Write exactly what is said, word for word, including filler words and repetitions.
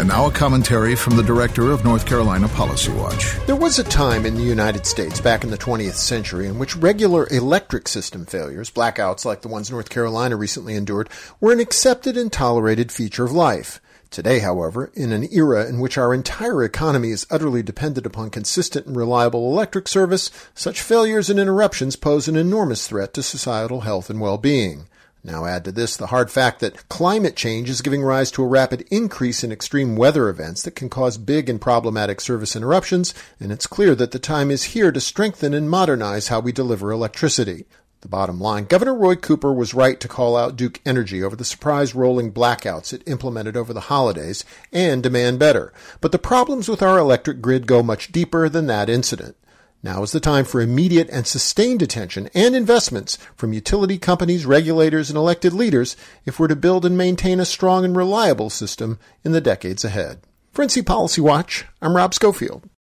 And now a commentary from the director of North Carolina Policy Watch. There was a time in the United States back in the twentieth century in which regular electric system failures, blackouts like the ones North Carolina recently endured, were an accepted and tolerated feature of life. Today, however, in an era in which our entire economy is utterly dependent upon consistent and reliable electric service, such failures and interruptions pose an enormous threat to societal health and well-being. Now add to this the hard fact that climate change is giving rise to a rapid increase in extreme weather events that can cause big and problematic service interruptions, and it's clear that the time is here to strengthen and modernize how we deliver electricity. The bottom line, Governor Roy Cooper was right to call out Duke Energy over the surprise rolling blackouts it implemented over the holidays and demand better. But the problems with our electric grid go much deeper than that incident. Now is the time for immediate and sustained attention and investments from utility companies, regulators, and elected leaders if we're to build and maintain a strong and reliable system in the decades ahead. For N C Policy Watch, I'm Rob Schofield.